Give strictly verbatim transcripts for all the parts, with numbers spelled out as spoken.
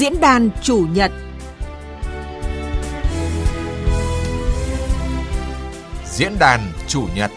Diễn đàn Chủ nhật. Diễn đàn Chủ nhật.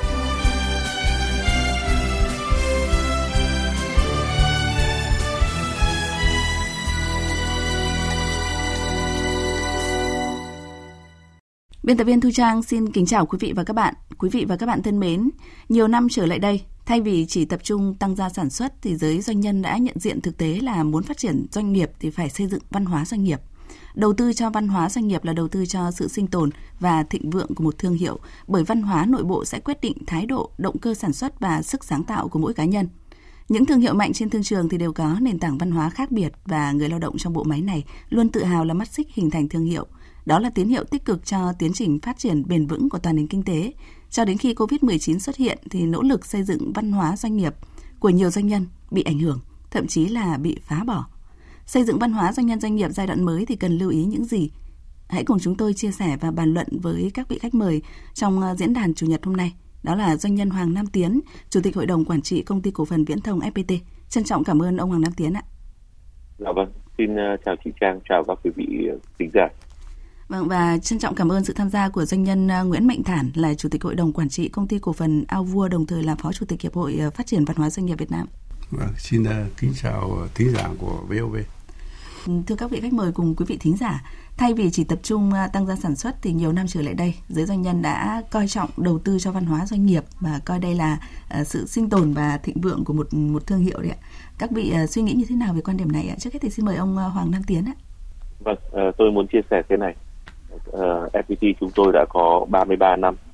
Biên tập viên Thu Trang xin kính chào quý vị và các bạn. Quý vị và các bạn thân mến, nhiều năm trở lại đây, thay vì chỉ tập trung tăng gia sản xuất thì giới doanh nhân đã nhận diện thực tế là muốn phát triển doanh nghiệp thì phải xây dựng văn hóa doanh nghiệp. Đầu tư cho văn hóa doanh nghiệp là đầu tư cho sự sinh tồn và thịnh vượng của một thương hiệu, bởi văn hóa nội bộ sẽ quyết định thái độ, động cơ sản xuất và sức sáng tạo của mỗi cá nhân. Những thương hiệu mạnh trên thương trường thì đều có nền tảng văn hóa khác biệt và người lao động trong bộ máy này luôn tự hào là mắt xích hình thành thương hiệu. Đó là tín hiệu tích cực cho tiến trình phát triển bền vững của toàn nền kinh tế. Cho đến khi covid mười chín xuất hiện thì nỗ lực xây dựng văn hóa doanh nghiệp của nhiều doanh nhân bị ảnh hưởng, thậm chí là bị phá bỏ. Xây dựng văn hóa doanh nhân doanh nghiệp giai đoạn mới thì cần lưu ý những gì? Hãy cùng chúng tôi chia sẻ và bàn luận với các vị khách mời trong diễn đàn Chủ nhật hôm nay. Đó là doanh nhân Hoàng Nam Tiến, Chủ tịch Hội đồng Quản trị Công ty Cổ phần Viễn thông ép pê tê. Trân trọng cảm ơn ông Hoàng Nam Tiến ạ. Dạ vâng, xin chào chị Trang, chào các quý vị khán giả. Vâng, và trân trọng cảm ơn sự tham gia của doanh nhân Nguyễn Mạnh Thản, là Chủ tịch Hội đồng Quản trị Công ty Cổ phần Ao Vua, đồng thời là Phó Chủ tịch Hiệp hội Phát triển Văn hóa Doanh nghiệp Việt Nam. Vâng, xin uh, kính chào thính giả của vê o vê. Thưa các vị khách mời cùng quý vị thính giả, thay vì chỉ tập trung tăng gia sản xuất thì nhiều năm trở lại đây, giới doanh nhân đã coi trọng đầu tư cho văn hóa doanh nghiệp và coi đây là uh, sự sinh tồn và thịnh vượng của một một thương hiệu đấy ạ. Các vị uh, suy nghĩ như thế nào về quan điểm này ạ? Trước hết thì xin mời ông uh, Hoàng Nam Tiến ạ. Vâng, uh, tôi muốn chia sẻ thế này. Uh, ép pê tê chúng tôi đã có ba mươi ba năm,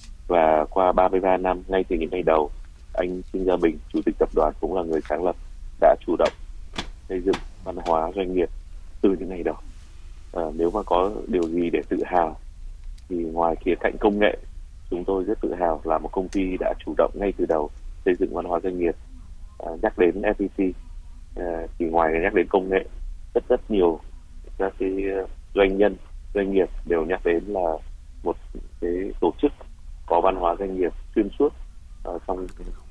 và qua ba mươi ba năm, ngay từ những ngày đầu, anh Trương Gia Bình, Chủ tịch tập đoàn cũng là người sáng lập, đã chủ động xây dựng văn hóa doanh nghiệp từ những ngày đầu. Uh, nếu mà có điều gì để tự hào thì ngoài khía cạnh công nghệ, chúng tôi rất tự hào là một công ty đã chủ động ngay từ đầu xây dựng văn hóa doanh nghiệp. Uh, nhắc đến ép pê tê uh, thì ngoài nhắc đến công nghệ, rất rất nhiều các cái doanh nhân doanh nghiệp đều nhắc đến là một cái tổ chức có văn hóa doanh nghiệp xuyên suốt uh, trong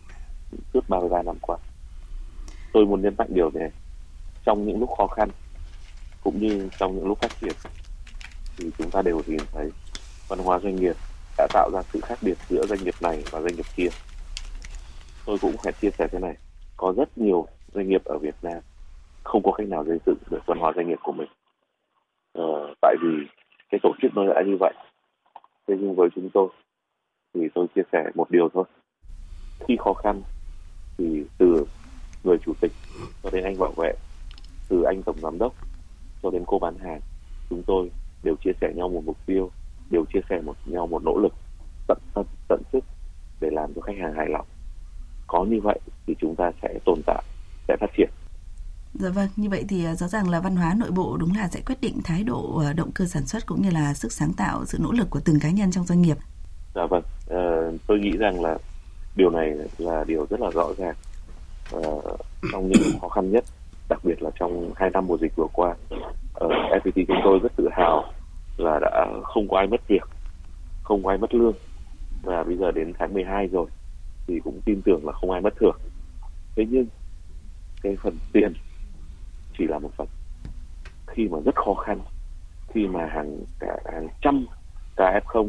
suốt ba mươi ba năm qua. Tôi muốn nhấn mạnh điều này, trong những lúc khó khăn cũng như trong những lúc phát triển thì chúng ta đều nhìn thấy văn hóa doanh nghiệp đã tạo ra sự khác biệt giữa doanh nghiệp này và doanh nghiệp kia. Tôi cũng phải chia sẻ thế này, có rất nhiều doanh nghiệp ở Việt Nam không có cách nào xây dựng được văn hóa doanh nghiệp của mình. Ờ, tại vì cái tổ chức nó đã như vậy. Thế nhưng với chúng tôi thì tôi chia sẻ một điều thôi. Khi khó khăn thì từ người chủ tịch cho đến anh bảo vệ, từ anh tổng giám đốc cho đến cô bán hàng, chúng tôi đều chia sẻ nhau một mục tiêu, đều chia sẻ một nhau một nỗ lực tận tâm tận sức để làm cho khách hàng hài lòng. Có như vậy thì chúng ta sẽ tồn tại, sẽ phát triển. Dạ vâng, như vậy thì rõ ràng là văn hóa nội bộ đúng là sẽ quyết định thái độ, động cơ sản xuất cũng như là sức sáng tạo, sự nỗ lực của từng cá nhân trong doanh nghiệp. Dạ vâng, à, tôi nghĩ rằng là điều này là điều rất là rõ ràng. À, trong những khó khăn nhất, đặc biệt là trong hai năm mùa dịch vừa qua, ở ép pê tê chúng tôi rất tự hào là đã không có ai mất việc, không có ai mất lương, và bây giờ đến tháng mười hai rồi thì cũng tin tưởng là không ai mất thưởng. Thế nhưng cái phần tiền chỉ là một phần. Khi mà rất khó khăn, khi mà hàng cả hàng trăm ca ép không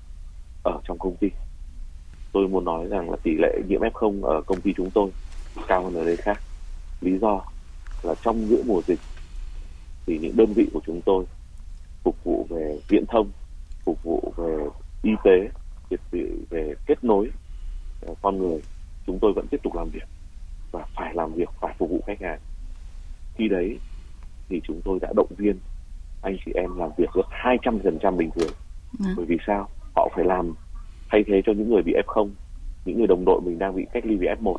ở trong công ty, tôi muốn nói rằng là tỷ lệ nhiễm ép không ở công ty chúng tôi cao hơn ở nơi khác. Lý do là trong giữa mùa dịch thì những đơn vị của chúng tôi phục vụ về viễn thông, phục vụ về y tế, về kết nối con người, chúng tôi vẫn tiếp tục làm việc và phải làm việc, phải phục vụ khách hàng. Khi đấy thì chúng tôi đã động viên anh chị em làm việc gấp hai trăm phần trăm bình thường. À. Bởi vì sao? Họ phải làm thay thế cho những người bị ép không, những người đồng đội mình đang bị cách ly vì ép một.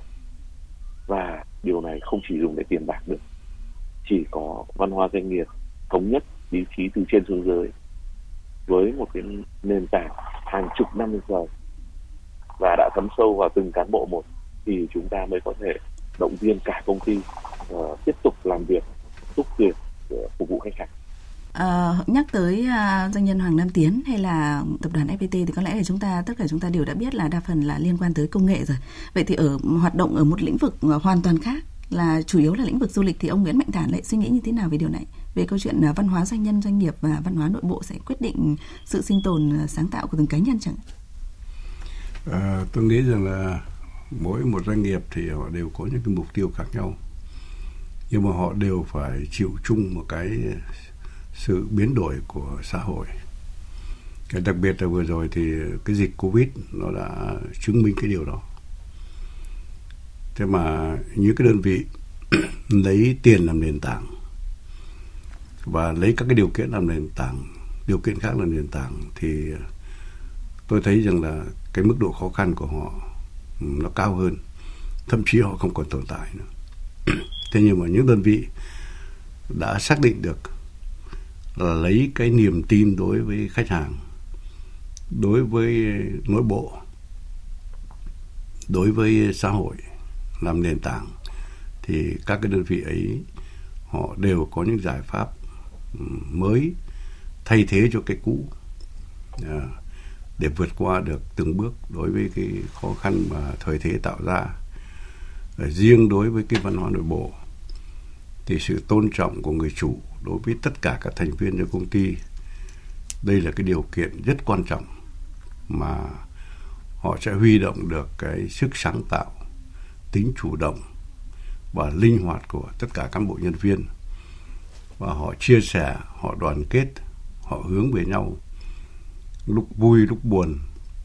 Và điều này không chỉ dùng để tiền bạc được. Chỉ có văn hóa doanh nghiệp thống nhất, ý chí từ trên xuống dưới, với một cái nền tảng hàng chục năm rồi và đã thấm sâu vào từng cán bộ một, thì chúng ta mới có thể động viên cả công ty uh, tiếp tục làm việc, thúc việc để phục vụ khách hàng. À, nhắc tới uh, doanh nhân Hoàng Nam Tiến hay là tập đoàn ép pê tê thì có lẽ là chúng ta tất cả chúng ta đều đã biết là đa phần là liên quan tới công nghệ rồi. Vậy thì ở hoạt động ở một lĩnh vực hoàn toàn khác là chủ yếu là lĩnh vực du lịch, thì ông Nguyễn Mạnh Thản lại suy nghĩ như thế nào về điều này? Về câu chuyện văn hóa doanh nhân, doanh nghiệp và văn hóa nội bộ sẽ quyết định sự sinh tồn sáng tạo của từng cá nhân chẳng? À, tôi nghĩ rằng là mỗi một doanh nghiệp thì họ đều có những cái mục tiêu khác nhau, nhưng mà họ đều phải chịu chung một cái sự biến đổi của xã hội. Cái đặc biệt là vừa rồi thì cái dịch Covid nó đã chứng minh cái điều đó. Thế mà những cái đơn vị lấy tiền làm nền tảng và lấy các cái điều kiện làm nền tảng, điều kiện khác làm nền tảng, thì tôi thấy rằng là cái mức độ khó khăn của họ nó cao hơn, thậm chí họ không còn tồn tại nữa. Thế nhưng mà những đơn vị đã xác định được là lấy cái niềm tin đối với khách hàng, đối với nội bộ, đối với xã hội làm nền tảng, thì các cái đơn vị ấy họ đều có những giải pháp mới thay thế cho cái cũ để vượt qua được từng bước đối với cái khó khăn mà thời thế tạo ra. Riêng đối với cái văn hóa nội bộ thì sự tôn trọng của người chủ đối với tất cả các thành viên trong công ty, đây là cái điều kiện rất quan trọng mà họ sẽ huy động được cái sức sáng tạo, tính chủ động và linh hoạt của tất cả cán bộ nhân viên, và họ chia sẻ, họ đoàn kết, họ hướng về nhau lúc vui lúc buồn,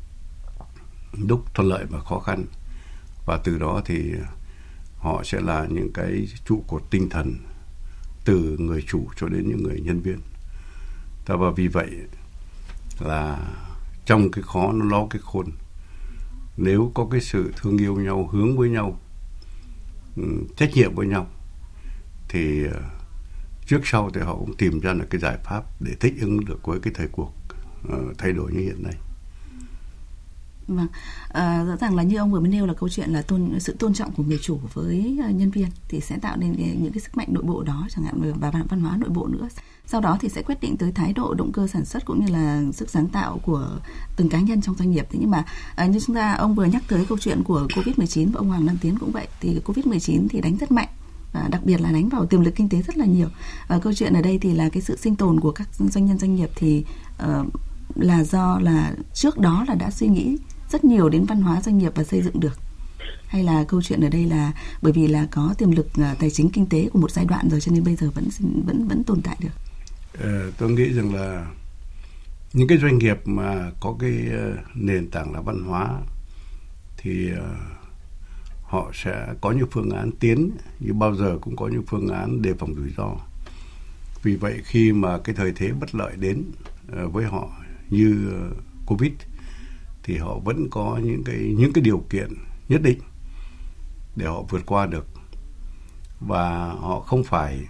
lúc thuận lợi và khó khăn, và từ đó thì họ sẽ là những cái trụ cột tinh thần từ người chủ cho đến những người nhân viên. Và vì vậy là trong cái khó nó lo cái khôn. Nếu có cái sự thương yêu nhau, hướng với nhau, trách nhiệm với nhau, thì trước sau thì họ cũng tìm ra được cái giải pháp để thích ứng được với cái thời cuộc uh, thay đổi như hiện nay. Vâng, à, rõ ràng là như ông vừa mới nêu là câu chuyện là tôn, sự tôn trọng của người chủ với nhân viên thì sẽ tạo nên những cái sức mạnh nội bộ đó, chẳng hạn, và văn hóa nội bộ nữa. Sau đó thì sẽ quyết định tới thái độ, động cơ sản xuất cũng như là sức sáng tạo của từng cá nhân trong doanh nghiệp. Thế nhưng mà à, như chúng ta, ông vừa nhắc tới câu chuyện của covid mười chín và ông Hoàng Đăng Tiến cũng vậy, thì covid mười chín thì đánh rất mạnh, và đặc biệt là đánh vào tiềm lực kinh tế rất là nhiều. Và câu chuyện ở đây thì là cái sự sinh tồn của các doanh nhân doanh nghiệp thì uh, là do là trước đó là đã suy nghĩ rất nhiều đến văn hóa doanh nghiệp và xây dựng được, hay là câu chuyện ở đây là bởi vì là có tiềm lực uh, tài chính kinh tế của một giai đoạn rồi cho nên bây giờ vẫn vẫn vẫn tồn tại được? Ờ, tôi nghĩ rằng là những cái doanh nghiệp mà có cái uh, nền tảng là văn hóa thì uh, họ sẽ có những phương án tiến, như bao giờ cũng có những phương án đề phòng rủi ro. Vì vậy khi mà cái thời thế bất lợi đến uh, với họ như uh, Covid thì họ vẫn có những cái những cái điều kiện nhất định để họ vượt qua được, và họ không phải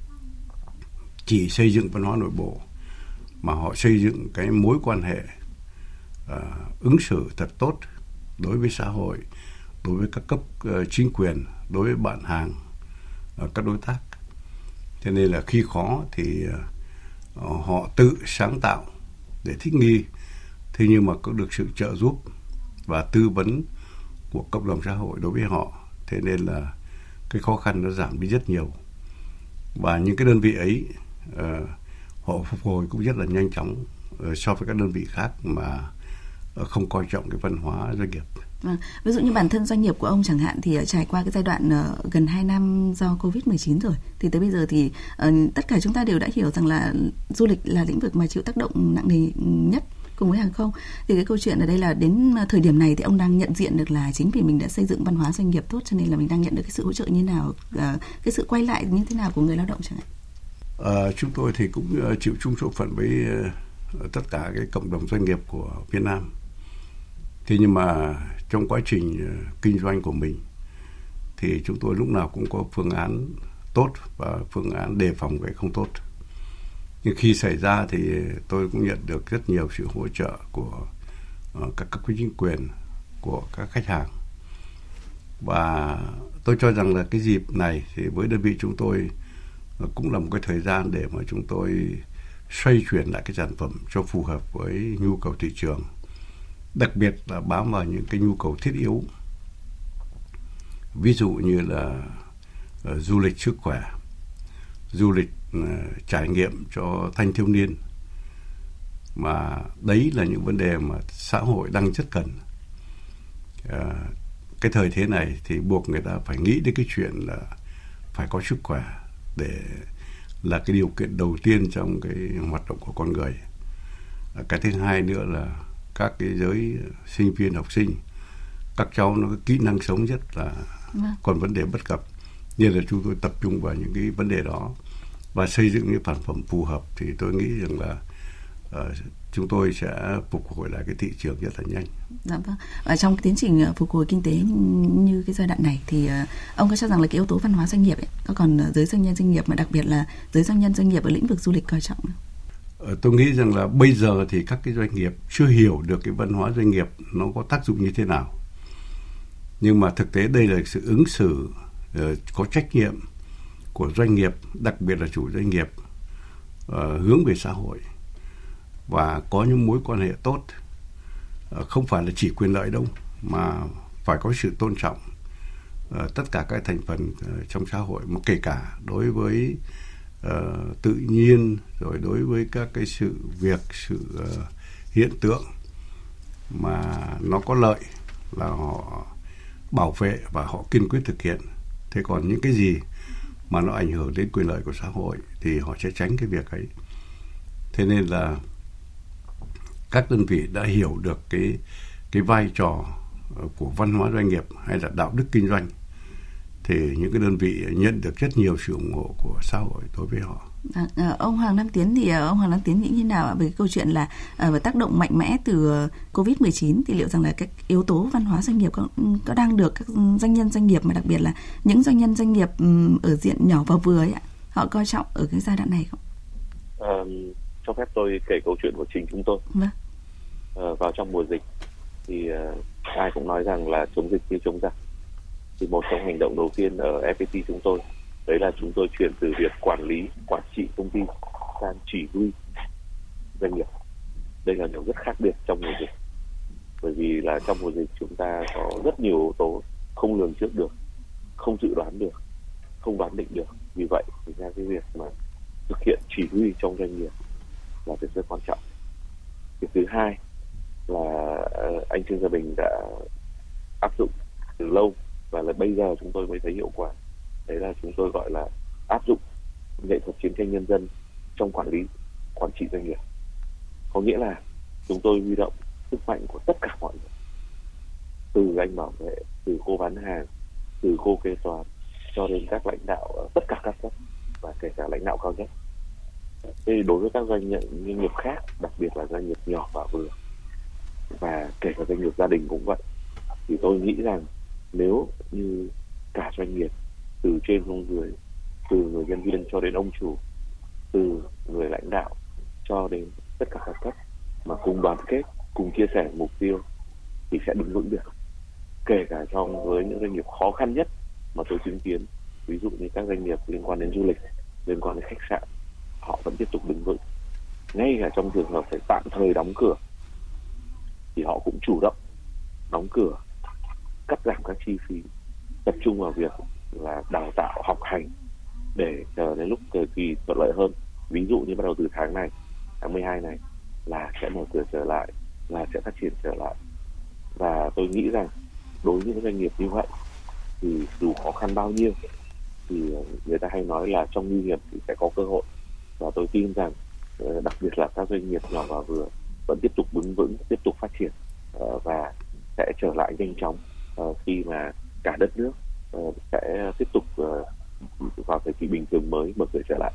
chỉ xây dựng văn hóa nội bộ mà họ xây dựng cái mối quan hệ uh, ứng xử thật tốt đối với xã hội, đối với các cấp uh, chính quyền, đối với bạn hàng, uh, các đối tác. Cho nên là khi khó thì uh, họ tự sáng tạo để thích nghi, thế nhưng mà có được sự trợ giúp và tư vấn của cộng đồng xã hội đối với họ. Thế nên là cái khó khăn nó giảm đi rất nhiều, và những cái đơn vị ấy uh, họ phục hồi cũng rất là nhanh chóng uh, so với các đơn vị khác mà uh, không coi trọng cái văn hóa doanh nghiệp. Vâng. Ví dụ như bản thân doanh nghiệp của ông chẳng hạn thì uh, trải qua cái giai đoạn uh, gần hai năm do covid mười chín rồi, thì tới bây giờ thì uh, tất cả chúng ta đều đã hiểu rằng là du lịch là lĩnh vực mà chịu tác động nặng nề nhất cùng với hàng không. Thì cái câu chuyện ở đây là đến thời điểm này thì ông đang nhận diện được là chính vì mình đã xây dựng văn hóa doanh nghiệp tốt cho nên là mình đang nhận được cái sự hỗ trợ như nào, uh, cái sự quay lại như thế nào của người lao động chẳng hạn? Uh, chúng tôi thì cũng uh, chịu chung số phận với uh, tất cả cái cộng đồng doanh nghiệp của Việt Nam. Thế nhưng mà trong quá trình uh, kinh doanh của mình thì chúng tôi lúc nào cũng có phương án tốt và phương án đề phòng cái không tốt. Nhưng khi xảy ra thì tôi cũng nhận được rất nhiều sự hỗ trợ của uh, các cấp chính quyền, của các khách hàng. Và tôi cho rằng là cái dịp này thì với đơn vị chúng tôi cũng là một cái thời gian để mà chúng tôi xoay chuyển lại cái sản phẩm cho phù hợp với nhu cầu thị trường, đặc biệt là bám vào những cái nhu cầu thiết yếu, ví dụ như là uh, du lịch sức khỏe, du lịch uh, trải nghiệm cho thanh thiếu niên. Mà đấy là những vấn đề mà xã hội đang rất cần. Uh, cái thời thế này thì buộc người ta phải nghĩ đến cái chuyện là phải có sức khỏe để là cái điều kiện đầu tiên trong cái hoạt động của con người. Cái thứ hai nữa là các cái giới sinh viên, học sinh, các cháu nó có kỹ năng sống rất là còn vấn đề bất cập, nên là chúng tôi tập trung vào những cái vấn đề đó và xây dựng những sản phẩm phù hợp. Thì tôi nghĩ rằng là uh, chúng tôi sẽ phục hồi lại cái thị trường rất là nhanh. Dạ vâng. Ở trong cái tiến trình phục hồi kinh tế như cái giai đoạn này thì uh, ông có cho rằng là cái yếu tố văn hóa doanh nghiệp ấy, có còn giới doanh nhân doanh nghiệp mà đặc biệt là giới doanh nhân doanh nghiệp ở lĩnh vực du lịch coi trọng không? Tôi nghĩ rằng là bây giờ thì các cái doanh nghiệp chưa hiểu được cái văn hóa doanh nghiệp nó có tác dụng như thế nào. Nhưng mà thực tế đây là sự ứng xử uh, có trách nhiệm của doanh nghiệp, đặc biệt là chủ doanh nghiệp uh, hướng về xã hội và có những mối quan hệ tốt, uh, không phải là chỉ quyền lợi đâu mà phải có sự tôn trọng uh, tất cả các thành phần uh, trong xã hội, mà kể cả đối với Uh, tự nhiên, rồi đối với các cái sự việc, sự uh, hiện tượng mà nó có lợi là họ bảo vệ và họ kiên quyết thực hiện. Thế còn những cái gì mà nó ảnh hưởng đến quyền lợi của xã hội thì họ sẽ tránh cái việc ấy. Thế nên là các đơn vị đã hiểu được cái cái vai trò của văn hóa doanh nghiệp hay là đạo đức kinh doanh, thì những cái đơn vị nhận được rất nhiều sự ủng hộ của xã hội đối với họ. À, à, ông Hoàng Nam Tiến thì ông Hoàng Nam Tiến nghĩ như nào về cái câu chuyện là à, tác động mạnh mẽ từ covid mười chín, thì liệu rằng là các yếu tố văn hóa doanh nghiệp có, có đang được các doanh nhân doanh nghiệp, mà đặc biệt là những doanh nhân doanh nghiệp ở diện nhỏ và vừa ấy, họ coi trọng ở cái giai đoạn này không? À, cho phép tôi kể câu chuyện của chính chúng tôi. Vâng. À, vào trong mùa dịch thì uh, ai cũng nói rằng là chống dịch như chống giặc. Thì một trong hành động đầu tiên ở ép pê tê chúng tôi đấy là chúng tôi chuyển từ việc quản lý, quản trị công ty sang chỉ huy doanh nghiệp. Đây là điều rất khác biệt trong mùa dịch, bởi vì là trong mùa dịch chúng ta có rất nhiều yếu tố không lường trước được, không dự đoán được, không đoán định được. Vì vậy thì ra cái việc mà thực hiện chỉ huy trong doanh nghiệp là việc rất quan trọng. Việc thứ hai là anh Trương Gia Bình đã áp dụng từ lâu và là bây giờ chúng tôi mới thấy hiệu quả. Đấy là chúng tôi gọi là áp dụng nghệ thuật chiến tranh nhân dân trong quản lý, quản trị doanh nghiệp. Có nghĩa là chúng tôi huy động sức mạnh của tất cả mọi người, từ anh bảo vệ, từ cô bán hàng, từ cô kế toán cho đến các lãnh đạo ở tất cả các cấp và kể cả lãnh đạo cao nhất. Thế đối với các doanh nghiệp khác, đặc biệt là doanh nghiệp nhỏ và vừa và kể cả doanh nghiệp gia đình cũng vậy, thì tôi nghĩ rằng nếu như cả doanh nghiệp từ trên xuống dưới, từ người nhân viên cho đến ông chủ, từ người lãnh đạo cho đến tất cả các cấp mà cùng đoàn kết, cùng chia sẻ mục tiêu thì sẽ đứng vững được. Kể cả trong với những doanh nghiệp khó khăn nhất mà tôi chứng kiến, ví dụ như các doanh nghiệp liên quan đến du lịch, liên quan đến khách sạn, họ vẫn tiếp tục đứng vững. Ngay cả trong trường hợp phải tạm thời đóng cửa thì họ cũng chủ động đóng cửa, cắt giảm các chi phí, tập trung vào việc là đào tạo, học hành để chờ đến lúc thời kỳ thuận lợi hơn. Ví dụ như bắt đầu từ tháng này, tháng mười hai này là sẽ mở cửa trở lại, là sẽ phát triển trở lại. Và tôi nghĩ rằng đối với những doanh nghiệp như vậy thì dù khó khăn bao nhiêu thì người ta hay nói là trong nguy hiểm thì sẽ có cơ hội. Và tôi tin rằng đặc biệt là các doanh nghiệp nhỏ và vừa vẫn tiếp tục đứng vững, tiếp tục phát triển và sẽ trở lại nhanh chóng khi mà cả đất nước sẽ tiếp tục vào thời kỳ bình thường mới, mở cửa trở lại.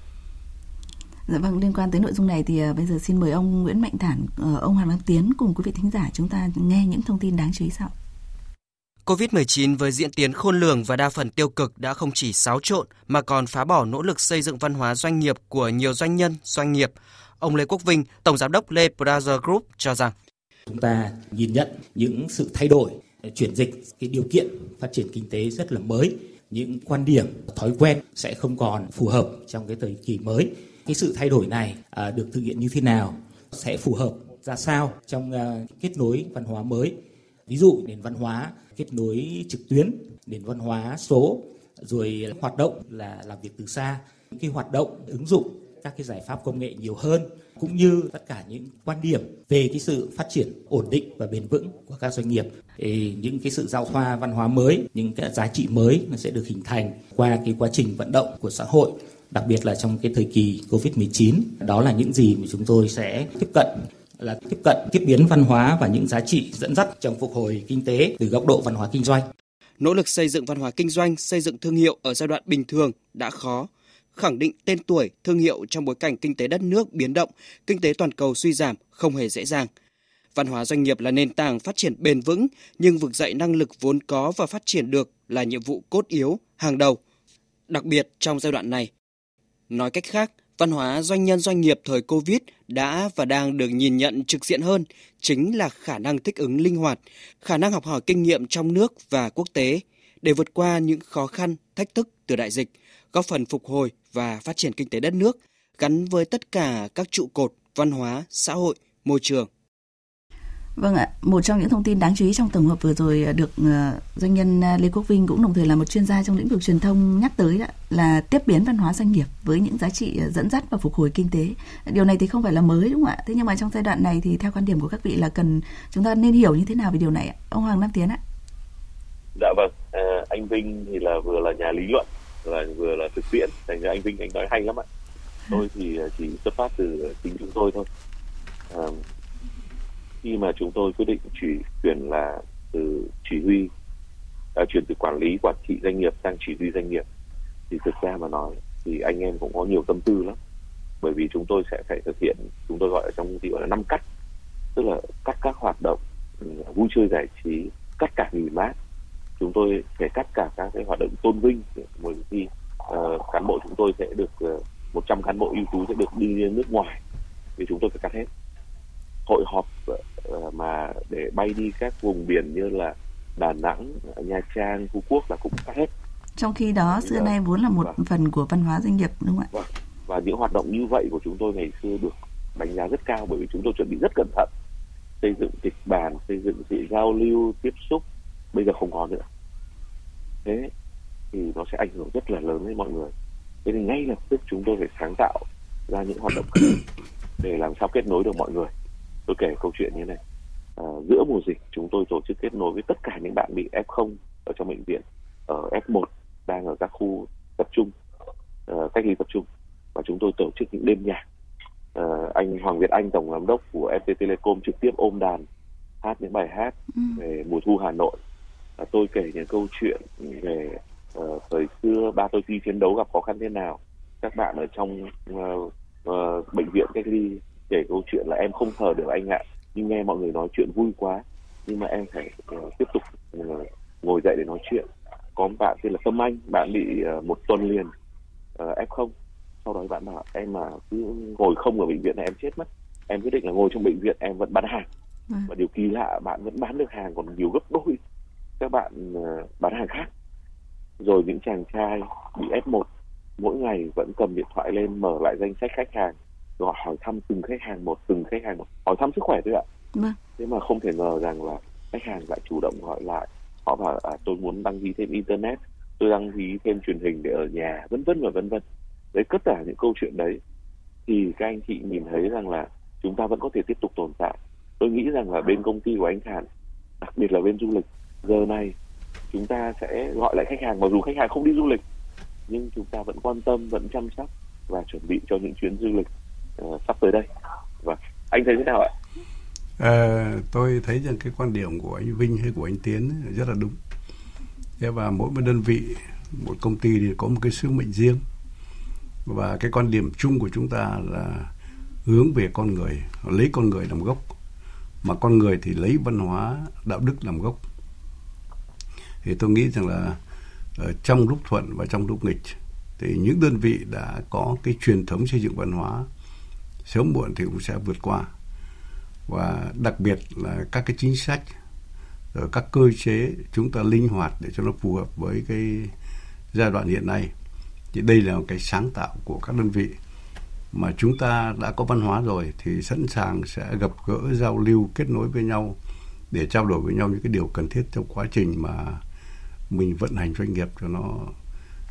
Dạ vâng, liên quan tới nội dung này thì uh, bây giờ xin mời ông Nguyễn Mạnh Thản, uh, ông Hoàng Đăng Tiến cùng quý vị thính giả chúng ta nghe những thông tin đáng chú ý sau. covid mười chín với diễn tiến khôn lường và đa phần tiêu cực đã không chỉ xáo trộn mà còn phá bỏ nỗ lực xây dựng văn hóa doanh nghiệp của nhiều doanh nhân, doanh nghiệp. Ông Lê Quốc Vinh, Tổng Giám đốc Lê Brothers Group cho rằng chúng ta nhìn nhận những sự thay đổi, chuyển dịch, cái điều kiện phát triển kinh tế rất là mới. Những quan điểm, thói quen sẽ không còn phù hợp trong cái thời kỳ mới. Cái sự thay đổi này à, được thực hiện như thế nào, sẽ phù hợp ra sao trong à, kết nối văn hóa mới. Ví dụ nền văn hóa kết nối trực tuyến, nền văn hóa số, rồi hoạt động là làm việc từ xa, những cái hoạt động ứng dụng các cái giải pháp công nghệ nhiều hơn, cũng như tất cả những quan điểm về cái sự phát triển ổn định và bền vững của các doanh nghiệp. Thì những cái sự giao thoa văn hóa mới, những cái giá trị mới nó sẽ được hình thành qua cái quá trình vận động của xã hội, đặc biệt là trong cái thời kỳ covid mười chín. Đó là những gì mà chúng tôi sẽ tiếp cận, là tiếp cận tiếp biến văn hóa và những giá trị dẫn dắt trong phục hồi kinh tế từ góc độ văn hóa kinh doanh. Nỗ lực xây dựng văn hóa kinh doanh, xây dựng thương hiệu ở giai đoạn bình thường đã khó. Khẳng định tên tuổi, thương hiệu trong bối cảnh kinh tế đất nước biến động, kinh tế toàn cầu suy giảm không hề dễ dàng. Văn hóa doanh nghiệp là nền tảng phát triển bền vững, nhưng vực dậy năng lực vốn có và phát triển được là nhiệm vụ cốt yếu, hàng đầu, đặc biệt trong giai đoạn này. Nói cách khác, văn hóa doanh nhân doanh nghiệp thời Covid đã và đang được nhìn nhận trực diện hơn, chính là khả năng thích ứng linh hoạt, khả năng học hỏi kinh nghiệm trong nước và quốc tế để vượt qua những khó khăn, thách thức từ đại dịch, góp phần phục hồi và phát triển kinh tế đất nước, gắn với tất cả các trụ cột văn hóa, xã hội, môi trường. Vâng ạ, một trong những thông tin đáng chú ý trong tổng hợp vừa rồi được doanh nhân Lê Quốc Vinh, cũng đồng thời là một chuyên gia trong lĩnh vực truyền thông, nhắc tới đó là tiếp biến văn hóa doanh nghiệp với những giá trị dẫn dắt và phục hồi kinh tế. Điều này thì không phải là mới, đúng không ạ? Thế nhưng mà trong giai đoạn này thì theo quan điểm của các vị là cần chúng ta nên hiểu như thế nào về điều này ạ? Ông Hoàng Nam Tiến ạ. Dạ vâng, à, anh Vinh thì là vừa là nhà lý luận, là vừa là thực tiễn, thành ra anh Vinh anh nói hay lắm ạ. Tôi thì chỉ xuất phát từ chính chúng tôi thôi. À, khi mà chúng tôi quyết định chuyển chuyển là từ chỉ huy, à, chuyển từ quản lý quản trị doanh nghiệp sang chỉ huy doanh nghiệp, thì thực ra mà nói thì anh em cũng có nhiều tâm tư lắm, bởi vì chúng tôi sẽ phải thực hiện, chúng tôi gọi ở trong công ty gọi là năm cắt, tức là cắt các hoạt động vui chơi giải trí, cắt cả nghỉ mát, chúng tôi phải cắt cả các cái hoạt động tôn vinh, bởi vì uh, cán bộ chúng tôi sẽ được uh, một trăm cán bộ ưu tú sẽ được đi đến nước ngoài, vì chúng tôi phải cắt hết. Hội họp uh, mà để bay đi các vùng biển như là Đà Nẵng, Nha Trang, Phú Quốc là cũng cắt hết. Trong khi đó xưa nay vốn là một và, phần của văn hóa doanh nghiệp, đúng không ạ? Và, và những hoạt động như vậy của chúng tôi ngày xưa được đánh giá rất cao, bởi vì chúng tôi chuẩn bị rất cẩn thận, xây dựng kịch bản, xây dựng sự giao lưu, tiếp xúc, bây giờ không có nữa. Thế thì nó sẽ ảnh hưởng rất là lớn đến mọi người. Thế thì ngay lập tức chúng tôi phải sáng tạo ra những hoạt động để làm sao kết nối được mọi người. Tôi kể câu chuyện như này. À, giữa mùa dịch chúng tôi tổ chức kết nối với tất cả những bạn bị ép không ở trong bệnh viện, ở ép một đang ở các khu tập trung, uh, cách ly tập trung, và chúng tôi tổ chức những đêm nhạc. Uh, anh Hoàng Việt Anh, tổng giám đốc của ép pê Telecom, trực tiếp ôm đàn hát những bài hát ừ. về mùa thu Hà Nội. Uh, tôi kể những câu chuyện về uh, thời xưa ba tôi đi chiến đấu gặp khó khăn thế nào. Các bạn ở trong uh, uh, bệnh viện cách ly kể câu chuyện là em không thở được anh ạ, nhưng nghe mọi người nói chuyện vui quá, nhưng mà em phải uh, tiếp tục uh, ngồi dậy để nói chuyện. Có một bạn tên là Tâm Anh, bạn bị uh, một tuần liền uh, ép không. Sau đó bạn bảo em mà cứ ngồi không ở bệnh viện này em chết mất. Em quyết định là ngồi trong bệnh viện em vẫn bán hàng. Ừ. Và điều kỳ lạ, bạn vẫn bán được hàng còn nhiều gấp đôi các bạn uh, bán hàng khác. Rồi những chàng trai bị ép một mỗi ngày vẫn cầm điện thoại lên mở lại danh sách khách hàng, rồi hỏi thăm từng khách hàng một, từng khách hàng một, hỏi thăm sức khỏe thôi ạ. Ừ. Thế mà không thể ngờ rằng là khách hàng lại chủ động gọi lại. Họ bảo à, tôi muốn đăng ký thêm internet, tôi đăng ký thêm truyền hình để ở nhà, vân vân và vân vân. Đấy, tất cả những câu chuyện đấy thì các anh chị nhìn thấy rằng là chúng ta vẫn có thể tiếp tục tồn tại. Tôi nghĩ rằng là bên công ty của anh Thản, đặc biệt là bên du lịch, giờ này chúng ta sẽ gọi lại khách hàng, mặc dù khách hàng không đi du lịch, nhưng chúng ta vẫn quan tâm, vẫn chăm sóc và chuẩn bị cho những chuyến du lịch uh, sắp tới đây. Và anh thấy thế nào ạ? À, tôi thấy rằng cái quan điểm của anh Vinh hay của anh Tiến rất là đúng. Thế và mỗi một đơn vị, một công ty thì có một cái sứ mệnh riêng, và cái quan điểm chung của chúng ta là hướng về con người, lấy con người làm gốc, mà con người thì lấy văn hóa, đạo đức làm gốc. Thì tôi nghĩ rằng là ở trong lúc thuận và trong lúc nghịch thì những đơn vị đã có cái truyền thống xây dựng văn hóa sớm muộn thì cũng sẽ vượt qua. Và đặc biệt là các cái chính sách, rồi các cơ chế chúng ta linh hoạt để cho nó phù hợp với cái giai đoạn hiện nay. Thì đây là một cái sáng tạo của các đơn vị, mà chúng ta đã có văn hóa rồi thì sẵn sàng sẽ gặp gỡ, giao lưu, kết nối với nhau để trao đổi với nhau những cái điều cần thiết trong quá trình mà mình vận hành doanh nghiệp cho nó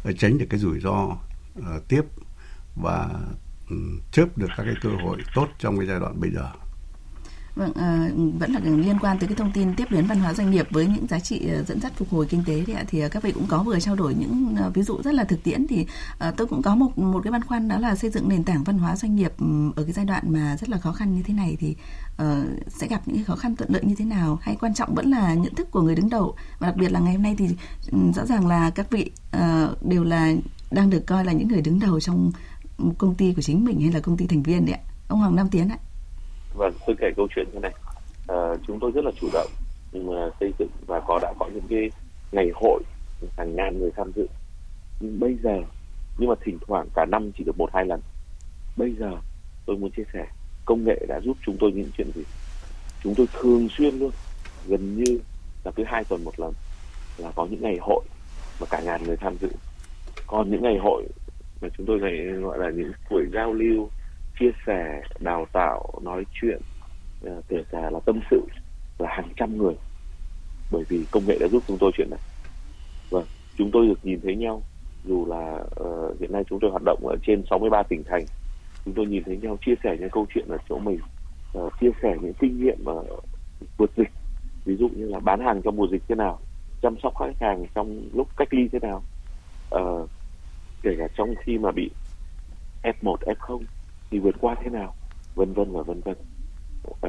tránh được cái rủi ro uh, tiếp và um, chớp được các cái cơ hội tốt trong cái giai đoạn bây giờ. Vâng, à, vẫn là liên quan tới cái thông tin tiếp đến văn hóa doanh nghiệp với những giá trị dẫn dắt phục hồi kinh tế thì, thì các vị cũng có vừa trao đổi những ví dụ rất là thực tiễn. Thì à, tôi cũng có một một cái băn khoăn, đó là xây dựng nền tảng văn hóa doanh nghiệp ở cái giai đoạn mà rất là khó khăn như thế này thì uh, sẽ gặp những cái khó khăn thuận lợi như thế nào, hay quan trọng vẫn là nhận thức của người đứng đầu, và đặc biệt là ngày hôm nay thì um, rõ ràng là các vị uh, đều là đang được coi là những người đứng đầu trong một công ty của chính mình hay là công ty thành viên đấy ạ. Ông Hoàng Nam Tiến ạ. Vâng, tôi kể câu chuyện thế này. À, chúng tôi rất là chủ động nhưng mà xây dựng và có đã có những cái ngày hội hàng ngàn người tham dự. Nhưng bây giờ, nhưng mà thỉnh thoảng cả năm chỉ được một hai lần. Bây giờ tôi muốn chia sẻ, công nghệ đã giúp chúng tôi những chuyện gì? Chúng tôi thường xuyên luôn, gần như là cứ hai tuần một lần là có những ngày hội mà cả ngàn người tham dự. Còn những ngày hội mà chúng tôi gọi là những buổi giao lưu, chia sẻ, đào tạo, nói chuyện, kể cả là tâm sự là hàng trăm người, bởi vì công nghệ đã giúp chúng tôi chuyện này. Vâng, chúng tôi được nhìn thấy nhau, dù là uh, hiện nay chúng tôi hoạt động ở trên sáu mươi ba tỉnh thành, chúng tôi nhìn thấy nhau, chia sẻ những câu chuyện ở chỗ mình, uh, chia sẻ những kinh nghiệm uh, vượt dịch, ví dụ như là bán hàng trong mùa dịch thế nào, chăm sóc khách hàng trong lúc cách ly thế nào, uh, kể cả trong khi mà bị ép một, ép không thì vượt qua thế nào, vân vân và vân vân. À,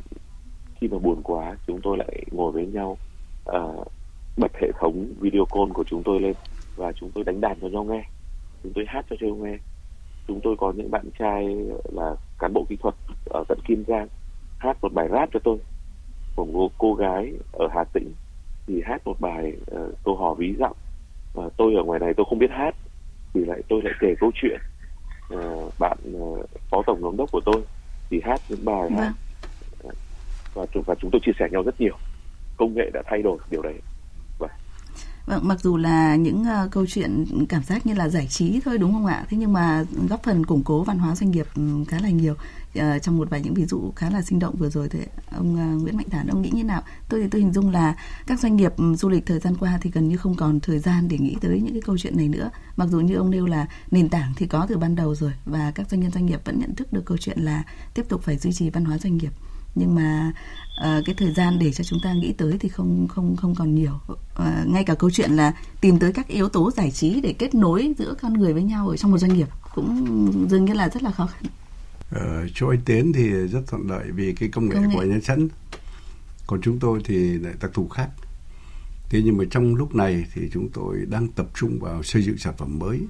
khi mà buồn quá chúng tôi lại ngồi với nhau, à, bật hệ thống video call của chúng tôi lên và chúng tôi đánh đàn cho nhau nghe, chúng tôi hát cho nhau nghe. Chúng tôi có những bạn trai là cán bộ kỹ thuật ở tận Kiên Giang hát một bài rap cho tôi, một cô gái ở Hà Tĩnh thì hát một bài uh, câu hò ví dặm. Uh, tôi ở ngoài này tôi không biết hát thì lại tôi lại kể câu chuyện. Uh, bạn uh, phó tổng giám đốc của tôi thì hát những bài hát uh, và, và chúng tôi chia sẻ nhau rất nhiều. Công nghệ đã thay đổi điều đấy. Vâng. Vâng, mặc dù là những uh, câu chuyện cảm giác như là giải trí thôi đúng không ạ? Thế nhưng mà góp phần củng cố văn hóa doanh nghiệp um, khá là nhiều. Uh, trong một vài những ví dụ khá là sinh động vừa rồi thì ông uh, Nguyễn Mạnh Thản, ông nghĩ như nào? Tôi thì tôi hình dung là các doanh nghiệp um, du lịch thời gian qua thì gần như không còn thời gian để nghĩ tới những cái câu chuyện này nữa. Mặc dù như ông nêu là nền tảng thì có từ ban đầu rồi và các doanh nhân doanh nghiệp vẫn nhận thức được câu chuyện là tiếp tục phải duy trì văn hóa doanh nghiệp. Nhưng mà uh, cái thời gian để cho chúng ta nghĩ tới thì không không không còn nhiều. Uh, ngay cả câu chuyện là tìm tới các yếu tố giải trí để kết nối giữa con người với nhau ở trong một doanh nghiệp cũng dường như là rất là khó khăn. Ờ, chỗ anh Tiến thì rất thuận lợi vì cái công nghệ, công nghệ. của anh ấy sẵn. Còn chúng tôi thì lại đặc thù khác. Thế nhưng mà trong lúc này thì chúng tôi đang tập trung vào xây dựng sản phẩm mới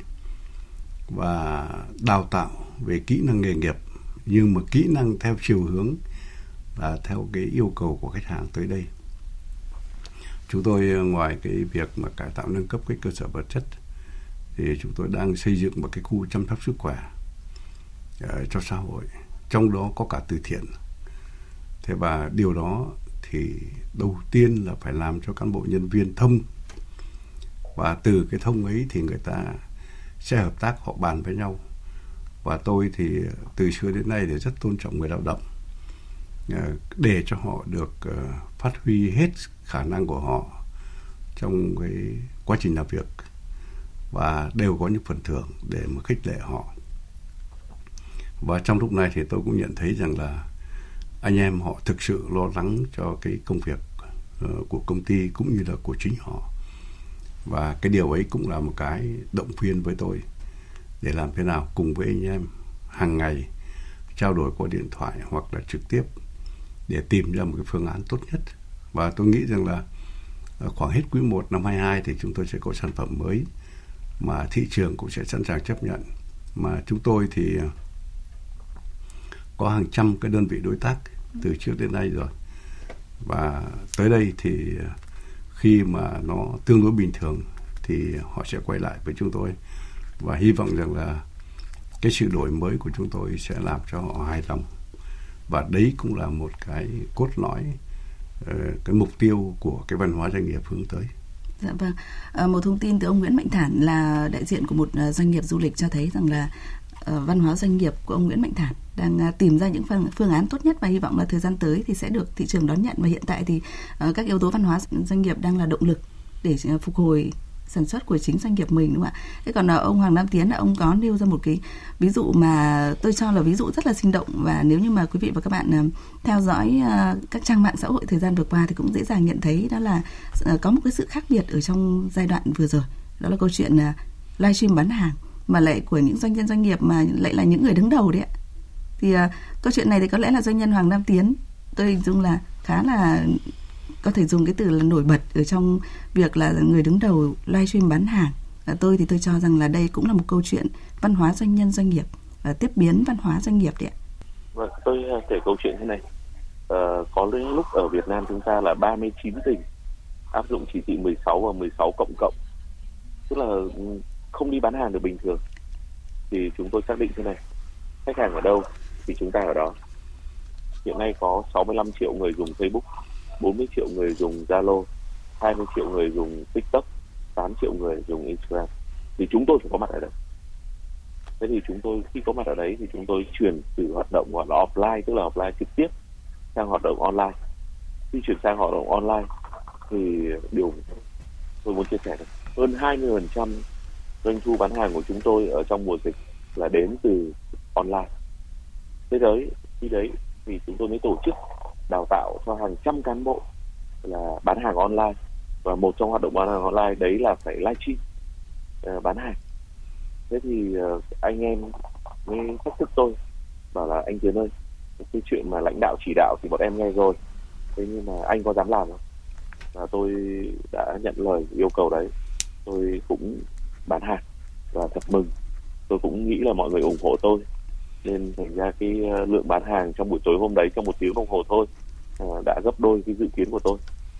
và đào tạo về kỹ năng nghề nghiệp, nhưng mà kỹ năng theo chiều hướng là theo cái yêu cầu của khách hàng tới đây. Chúng tôi ngoài cái việc mà cải tạo nâng cấp cái cơ sở vật chất thì chúng tôi đang xây dựng một cái khu chăm sóc sức khỏe uh, cho xã hội, trong đó có cả từ thiện. Thế và điều đó thì đầu tiên là phải làm cho cán bộ nhân viên thông, và từ cái thông ấy thì người ta sẽ hợp tác, họ bàn với nhau. Và tôi thì từ xưa đến nay thì rất tôn trọng người lao động, để cho họ được phát huy hết khả năng của họ trong cái quá trình làm việc, và đều có những phần thưởng để mà khích lệ họ. Và trong lúc này thì tôi cũng nhận thấy rằng là anh em họ thực sự lo lắng cho cái công việc của công ty cũng như là của chính họ. Và cái điều ấy cũng là một cái động viên với tôi để làm thế nào cùng với anh em hàng ngày trao đổi qua điện thoại hoặc là trực tiếp để tìm ra một cái phương án tốt nhất. Và tôi nghĩ rằng là khoảng hết quý một năm hai hai thì chúng tôi sẽ có sản phẩm mới mà thị trường cũng sẽ sẵn sàng chấp nhận. Mà chúng tôi thì có hàng trăm cái đơn vị đối tác từ trước đến nay rồi. Và tới đây thì khi mà nó tương đối bình thường thì họ sẽ quay lại với chúng tôi. Và hy vọng rằng là cái sự đổi mới của chúng tôi sẽ làm cho họ hài lòng. Và đấy cũng là một cái cốt lõi, cái mục tiêu của cái văn hóa doanh nghiệp hướng tới. Dạ vâng. À, một thông tin từ ông Nguyễn Mạnh Thản là đại diện của một doanh nghiệp du lịch cho thấy rằng là uh, văn hóa doanh nghiệp của ông Nguyễn Mạnh Thản đang uh, tìm ra những phương, phương án tốt nhất và hy vọng là thời gian tới thì sẽ được thị trường đón nhận. Và hiện tại thì uh, các yếu tố văn hóa doanh nghiệp đang là động lực để uh, phục hồi sản xuất của chính doanh nghiệp mình, đúng không ạ? Thế còn ông Hoàng Nam Tiến, ông có nêu ra một cái ví dụ mà tôi cho là ví dụ rất là sinh động, và nếu như mà quý vị và các bạn theo dõi các trang mạng xã hội thời gian vừa qua thì cũng dễ dàng nhận thấy đó là có một cái sự khác biệt ở trong giai đoạn vừa rồi. Đó là câu chuyện livestream bán hàng mà lại của những doanh nhân doanh nghiệp mà lại là những người đứng đầu đấy ạ. Thì uh, câu chuyện này thì có lẽ là doanh nhân Hoàng Nam Tiến, tôi hình dung là khá là có thể dùng cái từ là nổi bật ở trong việc là người đứng đầu livestream bán hàng. À, tôi thì tôi cho rằng là đây cũng là một câu chuyện văn hóa doanh nhân doanh nghiệp, và tiếp biến văn hóa doanh nghiệp đấy ạ. Vâng, tôi kể câu chuyện thế này. Ờ, có những lúc ở Việt Nam chúng ta là ba mươi chín tỉnh áp dụng chỉ thị mười sáu và mười sáu cộng cộng, tức là không đi bán hàng được bình thường. Thì chúng tôi xác định thế này: khách hàng ở đâu thì chúng ta ở đó. Hiện nay có sáu mươi lăm triệu người dùng Facebook, bốn mươi triệu người dùng Zalo, hai mươi triệu người dùng TikTok, tám triệu người dùng Instagram. Thì chúng tôi phải có mặt ở đây. Thế thì chúng tôi khi có mặt ở đấy thì chúng tôi chuyển từ hoạt động gọi là offline, tức là offline trực tiếp, sang hoạt động online. Khi chuyển sang hoạt động online thì điều tôi muốn chia sẻ là hơn hai mươi phần trăm doanh thu bán hàng của chúng tôi ở trong mùa dịch là đến từ online. Thế đấy, khi đấy thì chúng tôi mới tổ chức đào tạo cho hàng trăm cán bộ là bán hàng online, và một trong hoạt động bán hàng online đấy là phải livestream uh, bán hàng. Thế thì uh, anh em mới thách thức tôi, bảo là anh Tiến ơi, cái chuyện mà lãnh đạo chỉ đạo thì bọn em nghe rồi, thế nhưng mà anh có dám làm không? Và tôi đã nhận lời yêu cầu đấy, tôi cũng bán hàng và thật mừng. Tôi cũng nghĩ là mọi người ủng hộ tôi, nên thành ra cái lượng bán hàng trong buổi tối hôm đấy, trong một tiếng đồng hồ thôi, đã gấp đôi cái dự kiến của tôi.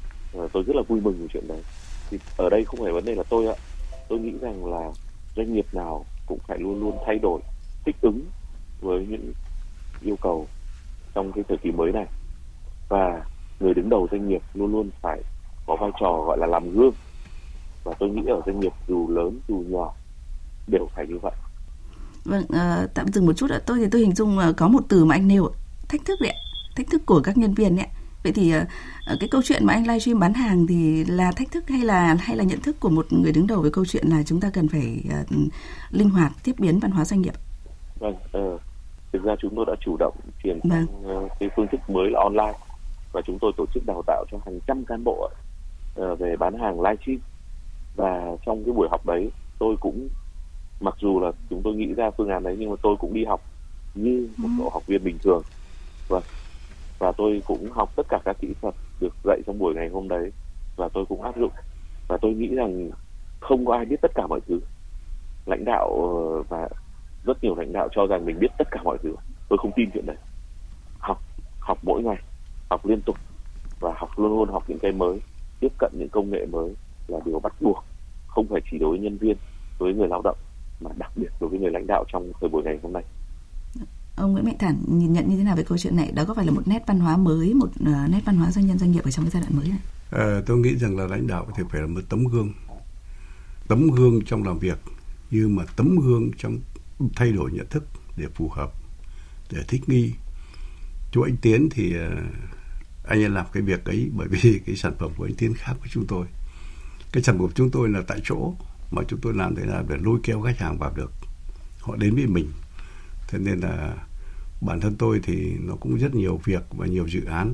Tôi rất là vui mừng về chuyện đấy. Thì ở đây không phải vấn đề là tôi ạ, tôi nghĩ rằng là doanh nghiệp nào cũng phải luôn luôn thay đổi, thích ứng với những yêu cầu trong cái thời kỳ mới này, và người đứng đầu doanh nghiệp luôn luôn phải có vai trò gọi là làm gương. Và tôi nghĩ ở doanh nghiệp dù lớn dù nhỏ đều phải như vậy. Vâng, uh, tạm dừng một chút ạ. Tôi thì tôi hình dung uh, có một từ mà anh nêu, thách thức đấy, thách thức của các nhân viên đấy. Vậy thì uh, cái câu chuyện mà anh livestream bán hàng thì là thách thức hay là hay là nhận thức của một người đứng đầu với câu chuyện là chúng ta cần phải uh, linh hoạt tiếp biến văn hóa doanh nghiệp? Vâng, uh, thực ra chúng tôi đã chủ động chuyển sang vâng. uh, cái phương thức mới là online, và chúng tôi tổ chức đào tạo cho hàng trăm cán bộ uh, về bán hàng livestream. Và trong cái buổi học đấy, tôi cũng, mặc dù là chúng tôi nghĩ ra phương án đấy, nhưng mà tôi cũng đi học như một cậu học viên bình thường. Và, và tôi cũng học tất cả các kỹ thuật được dạy trong buổi ngày hôm đấy, và tôi cũng áp dụng. Và tôi nghĩ rằng không có ai biết tất cả mọi thứ. Lãnh đạo và rất nhiều lãnh đạo cho rằng mình biết tất cả mọi thứ. Tôi không tin chuyện đấy. Học, học mỗi ngày, học liên tục, và học luôn luôn học những cái mới, tiếp cận những công nghệ mới là điều bắt buộc, không phải chỉ đối với nhân viên, đối với người lao động, mà đặc biệt đối với người lãnh đạo trong thời buổi ngày hôm nay. Ông Nguyễn Mạnh Thản nhìn nhận như thế nào về câu chuyện này? Đó có phải là một nét văn hóa mới, một uh, nét văn hóa doanh nhân doanh nghiệp ở trong cái giai đoạn mới này? À, tôi nghĩ rằng là lãnh đạo thì phải là một tấm gương, tấm gương trong làm việc, như mà tấm gương trong thay đổi nhận thức để phù hợp, để thích nghi. Chỗ anh Tiến thì uh, anh ấy làm cái việc ấy bởi vì cái sản phẩm của anh Tiến khác với chúng tôi. Cái sản phẩm của chúng tôi là tại chỗ, mà chúng tôi làm thế nào để lôi kéo khách hàng vào được, họ đến với mình. Thế nên là bản thân tôi thì nó cũng rất nhiều việc và nhiều dự án,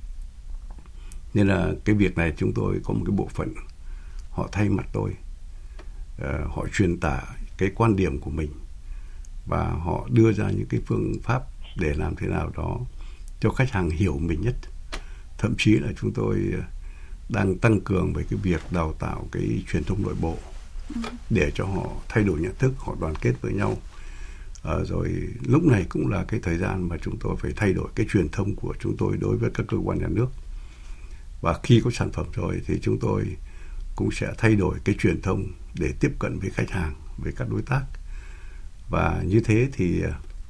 nên là cái việc này chúng tôi có một cái bộ phận họ thay mặt tôi, uh, họ truyền tải cái quan điểm của mình, và họ đưa ra những cái phương pháp để làm thế nào đó cho khách hàng hiểu mình nhất. Thậm chí là chúng tôi đang tăng cường về cái việc đào tạo cái truyền thông nội bộ để cho họ thay đổi nhận thức, họ đoàn kết với nhau. À, rồi lúc này cũng là cái thời gian mà chúng tôi phải thay đổi cái truyền thông của chúng tôi đối với các cơ quan nhà nước. Và khi có sản phẩm rồi thì chúng tôi cũng sẽ thay đổi cái truyền thông để tiếp cận với khách hàng, với các đối tác. Và như thế thì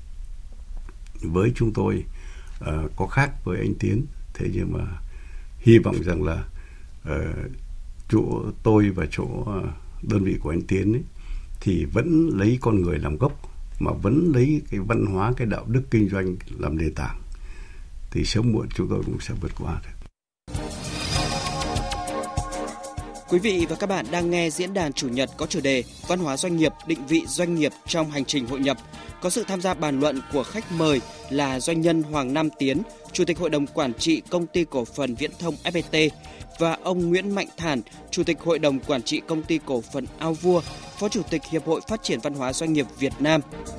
với chúng tôi uh, có khác với anh Tiến, thế nhưng mà hy vọng rằng là uh, chỗ tôi và chỗ uh, đơn vị của anh Tiến ấy, thì vẫn lấy con người làm gốc, mà vẫn lấy cái văn hóa, cái đạo đức kinh doanh làm nền tảng, thì sớm muộn chúng tôi cũng sẽ vượt qua được. Quý vị và các bạn đang nghe diễn đàn chủ nhật có chủ đề Văn hóa doanh nghiệp, định vị doanh nghiệp trong hành trình hội nhập. Có sự tham gia bàn luận của khách mời là doanh nhân Hoàng Nam Tiến, Chủ tịch Hội đồng Quản trị Công ty Cổ phần Viễn thông ép pê tê và ông Nguyễn Mạnh Thản, Chủ tịch Hội đồng Quản trị Công ty Cổ phần Ao Vua, Phó Chủ tịch Hiệp hội Phát triển Văn hóa Doanh nghiệp Việt Nam.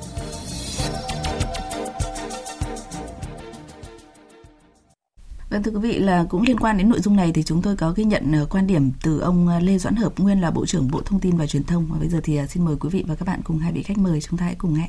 Vâng, thưa quý vị, là cũng liên quan đến nội dung này thì chúng tôi có ghi nhận quan điểm từ ông Lê Doãn Hợp, nguyên là Bộ trưởng Bộ Thông tin và Truyền thông. Và bây giờ thì xin mời quý vị và các bạn cùng hai vị khách mời, chúng ta hãy cùng nghe.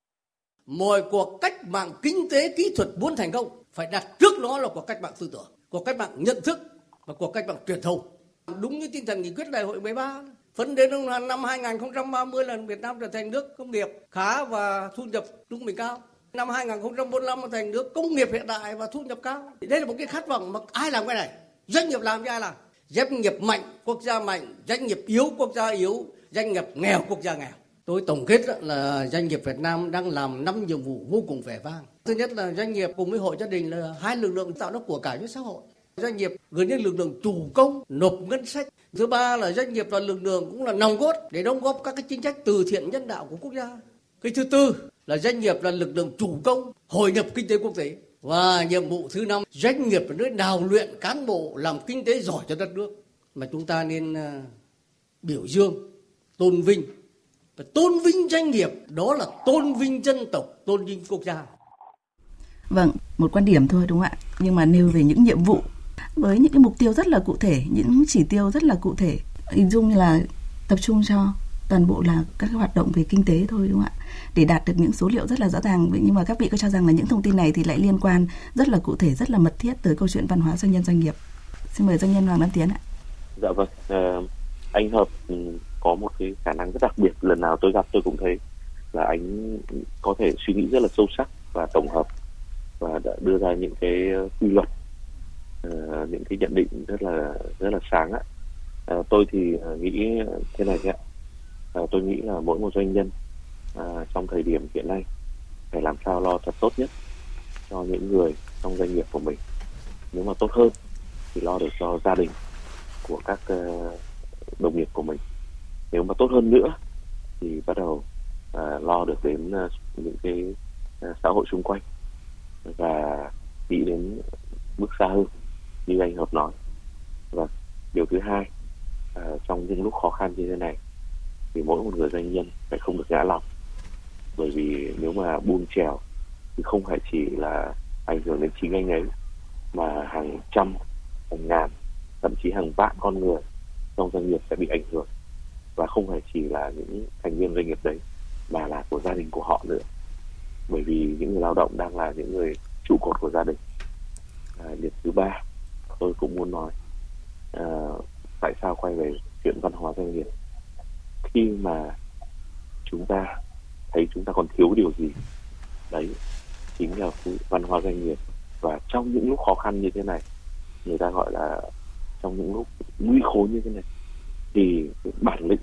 Mọi cuộc cách mạng kinh tế kỹ thuật muốn thành công phải đặt trước nó là cuộc cách mạng tư tưởng, cuộc cách mạng nhận thức và cuộc cách mạng truyền thông. Đúng như tinh thần nghị quyết đại hội mười ba, phấn đến năm hai không ba mươi là Việt Nam trở thành nước công nghiệp khá và thu nhập trung bình cao. Năm hai không bốn lăm thành nước công nghiệp hiện đại và thu nhập cao. Đây là một cái khát vọng mà ai làm cái này? Doanh nghiệp làm cho ai làm? Doanh nghiệp mạnh, quốc gia mạnh, doanh nghiệp yếu, quốc gia yếu, doanh nghiệp nghèo, quốc gia nghèo. Tôi tổng kết là doanh nghiệp Việt Nam đang làm năm nhiệm vụ vô cùng vẻ vang. Thứ nhất là doanh nghiệp cùng với hộ gia đình là hai lực lượng tạo ra của cải cho xã hội. Doanh nghiệp gần như lực lượng chủ công, nộp ngân sách. Thứ ba là doanh nghiệp là lực lượng cũng là nòng cốt để đóng góp các cái chính sách từ thiện nhân đạo của quốc gia. Cái thứ tư là doanh nghiệp là lực lượng chủ công, hội nhập kinh tế quốc tế. Và nhiệm vụ thứ năm, doanh nghiệp là nơi đào luyện cán bộ làm kinh tế giỏi cho đất nước. Mà chúng ta nên uh, biểu dương, tôn vinh. Và tôn vinh doanh nghiệp, đó là tôn vinh dân tộc, tôn vinh quốc gia. Vâng, một quan điểm thôi đúng không ạ? Nhưng mà nêu về những nhiệm vụ với những cái mục tiêu rất là cụ thể, những chỉ tiêu rất là cụ thể. Hình dung như là tập trung cho toàn bộ là các hoạt động về kinh tế thôi đúng không ạ? Để đạt được những số liệu rất là rõ ràng. Nhưng mà các vị có cho rằng là những thông tin này thì lại liên quan rất là cụ thể, rất là mật thiết tới câu chuyện văn hóa doanh nhân doanh nghiệp. Xin mời doanh nhân Hoàng Nam Tiến ạ. Dạ vâng, à, anh Hợp có một cái khả năng rất đặc biệt. Lần nào tôi gặp tôi cũng thấy là anh có thể suy nghĩ rất là sâu sắc và tổng hợp và đã đưa ra những cái quy luật, uh, những cái nhận định rất là rất là sáng ạ. Uh, tôi thì nghĩ thế này ạ. Uh, tôi nghĩ là mỗi một doanh nhân uh, trong thời điểm hiện nay phải làm sao lo thật tốt nhất cho những người trong doanh nghiệp của mình. Nếu mà tốt hơn thì lo được cho gia đình của các uh, đồng nghiệp của mình. Nếu mà tốt hơn nữa thì bắt đầu uh, lo được đến uh, những cái uh, xã hội xung quanh và nghĩ đến bước xa hơn như anh Hợp nói. Và điều thứ hai, uh, trong những lúc khó khăn như thế này thì mỗi một người doanh nhân phải không được ngã lòng, bởi vì nếu mà buông chèo thì không phải chỉ là ảnh hưởng đến chính anh ấy mà hàng trăm, hàng ngàn, thậm chí hàng vạn con người trong doanh nghiệp sẽ bị ảnh hưởng, và không phải chỉ là những thành viên doanh nghiệp đấy mà là của gia đình của họ nữa, bởi vì những người lao động đang là những người trụ cột của gia đình. À, điểm thứ ba tôi cũng muốn nói, à, tại sao quay về chuyện văn hóa doanh nghiệp, khi mà chúng ta thấy chúng ta còn thiếu điều gì đấy chính là văn hóa doanh nghiệp. Và trong những lúc khó khăn như thế này, người ta gọi là trong những lúc nguy khốn như thế này, thì cái bản lĩnh,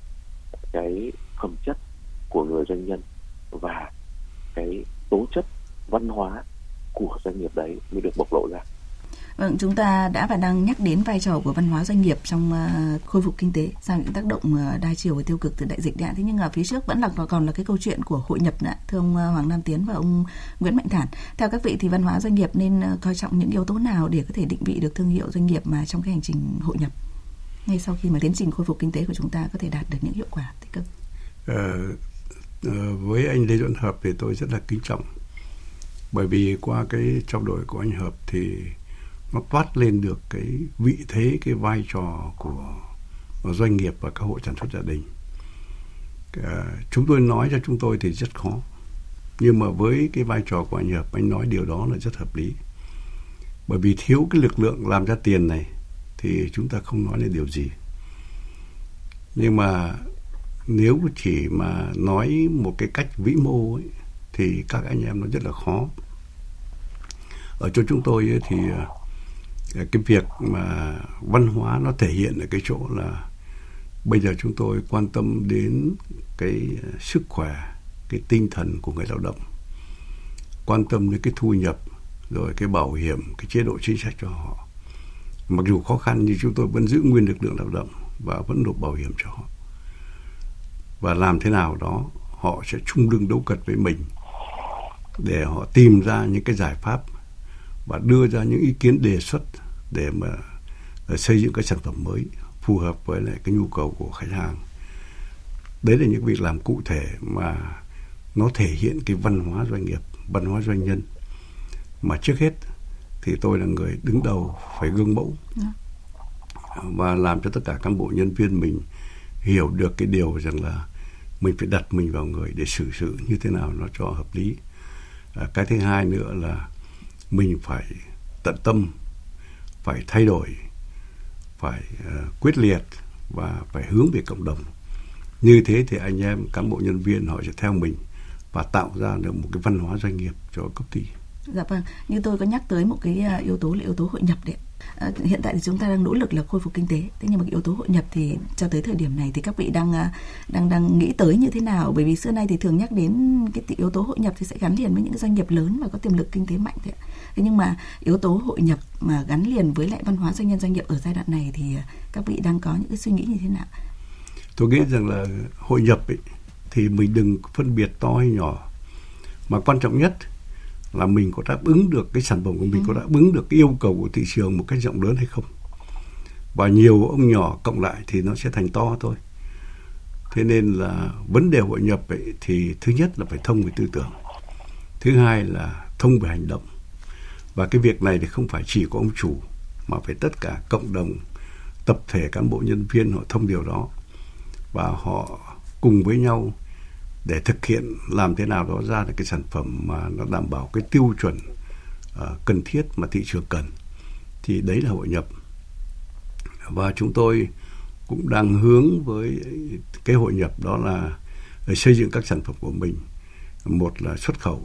cái phẩm chất của người doanh nhân và cái tố chất văn hóa của doanh nghiệp đấy mới được bộc lộ ra. Vâng, chúng ta đã và đang nhắc đến vai trò của văn hóa doanh nghiệp trong uh, khôi phục kinh tế sau những tác động uh, đa chiều và tiêu cực từ đại dịch đã. Thế nhưng ở phía trước vẫn là còn là cái câu chuyện của hội nhập nữa. Thưa ông uh, Hoàng Nam Tiến và ông Nguyễn Mạnh Thản, theo các vị thì văn hóa doanh nghiệp nên uh, coi trọng những yếu tố nào để có thể định vị được thương hiệu doanh nghiệp mà trong cái hành trình hội nhập, ngay sau khi mà tiến trình khôi phục kinh tế của chúng ta có thể đạt được những hiệu quả tích cực? Ờ, với anh Lê Doãn Hợp thì tôi rất là kính trọng, bởi vì qua cái trao đổi của anh Hợp thì nó toát lên được cái vị thế, cái vai trò của doanh nghiệp và các hộ sản xuất gia đình. À, chúng tôi nói cho chúng tôi thì rất khó, nhưng mà với cái vai trò của anh Hợp, anh nói điều đó là rất hợp lý. Bởi vì thiếu cái lực lượng làm ra tiền này thì chúng ta không nói lên điều gì. Nhưng mà nếu chỉ mà nói một cái cách vĩ mô ấy, thì các anh em nó rất là khó. Ở chỗ chúng tôi ấy, thì cái việc mà văn hóa nó thể hiện ở cái chỗ là bây giờ chúng tôi quan tâm đến cái sức khỏe, cái tinh thần của người lao động, quan tâm đến cái thu nhập, rồi cái bảo hiểm, cái chế độ chính sách cho họ. Mặc dù khó khăn nhưng chúng tôi vẫn giữ nguyên lực lượng lao động và vẫn nộp bảo hiểm cho họ. Và làm thế nào đó họ sẽ chung lưng đấu cật với mình để họ tìm ra những cái giải pháp và đưa ra những ý kiến đề xuất để mà xây dựng các sản phẩm mới phù hợp với lại cái nhu cầu của khách hàng. Đấy là những việc làm cụ thể mà nó thể hiện cái văn hóa doanh nghiệp, văn hóa doanh nhân. Mà trước hết thì tôi là người đứng đầu phải gương mẫu và làm cho tất cả cán bộ nhân viên mình hiểu được cái điều rằng là mình phải đặt mình vào người để xử sự như thế nào nó cho hợp lý. À, cái thứ hai nữa là mình phải tận tâm, phải thay đổi, phải uh, quyết liệt và phải hướng về cộng đồng. Như thế thì anh em cán bộ nhân viên họ sẽ theo mình và tạo ra được một cái văn hóa doanh nghiệp cho công ty. Dạ vâng, như tôi có nhắc tới một cái yếu tố là yếu tố hội nhập đấy. À, hiện tại thì chúng ta đang nỗ lực là khôi phục kinh tế. Thế nhưng mà cái yếu tố hội nhập thì cho tới thời điểm này thì các vị đang đang đang nghĩ tới như thế nào? Bởi vì xưa nay thì thường nhắc đến cái yếu tố hội nhập thì sẽ gắn liền với những doanh nghiệp lớn và có tiềm lực kinh tế mạnh thế. Thế nhưng mà yếu tố hội nhập mà gắn liền với lại văn hóa doanh nhân doanh nghiệp ở giai đoạn này thì các vị đang có những cái suy nghĩ như thế nào? Tôi nghĩ rằng là hội nhập ấy, thì mình đừng phân biệt to hay nhỏ, mà quan trọng nhất là mình có đáp ứng được cái sản phẩm của mình, ừ. có đáp ứng được cái yêu cầu của thị trường một cách rộng lớn hay không. Và nhiều ông nhỏ cộng lại thì nó sẽ thành to thôi. Thế nên là vấn đề hội nhập ấy, thì thứ nhất là phải thông về tư tưởng, thứ hai là thông về hành động. Và cái việc này thì không phải chỉ có ông chủ mà phải tất cả cộng đồng, tập thể cán bộ nhân viên họ thông điều đó và họ cùng với nhau để thực hiện làm thế nào đó ra được cái sản phẩm mà nó đảm bảo cái tiêu chuẩn uh, cần thiết mà thị trường cần. Thì đấy là hội nhập. Và chúng tôi cũng đang hướng với cái hội nhập đó là xây dựng các sản phẩm của mình. Một là xuất khẩu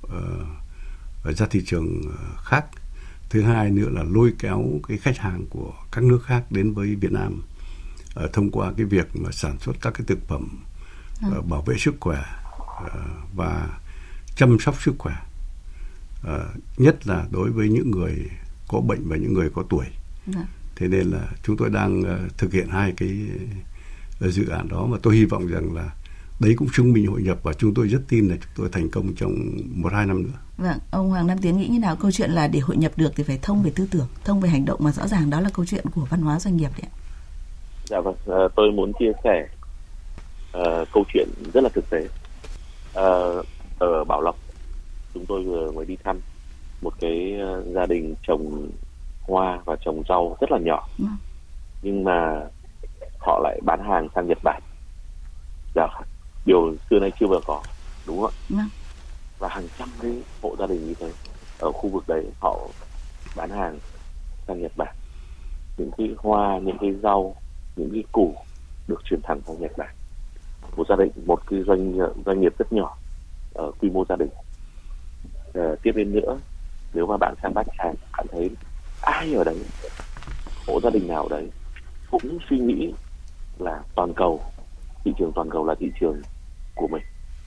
uh, ra thị trường khác. Thứ hai nữa là lôi kéo cái khách hàng của các nước khác đến với Việt Nam uh, thông qua cái việc mà sản xuất các cái thực phẩm uh, bảo vệ sức khỏe uh, và chăm sóc sức khỏe, uh, nhất là đối với những người có bệnh và những người có tuổi. Dạ. Thế nên là chúng tôi đang uh, thực hiện hai cái uh, dự án đó, mà tôi hy vọng rằng là đấy cũng chứng minh hội nhập, và chúng tôi rất tin là chúng tôi thành công trong một hai năm nữa. Vâng, ông Hoàng Nam Tiến nghĩ như nào? Câu chuyện là để hội nhập được thì phải thông về tư tưởng, thông về hành động, mà rõ ràng đó là câu chuyện của văn hóa doanh nghiệp đấy ạ. Dạ vâng, à, tôi muốn chia sẻ à, câu chuyện rất là thực tế. À, ở Bảo Lộc, chúng tôi vừa mới đi thăm một cái gia đình trồng hoa và trồng rau rất là nhỏ, ừ. nhưng mà họ lại bán hàng sang Nhật Bản. Dạ, điều xưa nay chưa bao giờ có, đúng không ạ? Ừ. Và hàng trăm cái hộ gia đình như thế ở khu vực đấy họ bán hàng sang Nhật Bản. Những cái hoa, những cái rau, những cái củ được chuyển thẳng sang Nhật Bản. Một gia đình, một cái doanh doanh nghiệp rất nhỏ ở quy mô gia đình. À, tiếp đến nữa, nếu mà bạn sang Bát Tràng, bạn thấy ai ở đấy, hộ gia đình nào ở đấy cũng suy nghĩ là toàn cầu, thị trường toàn cầu là thị trường của mình.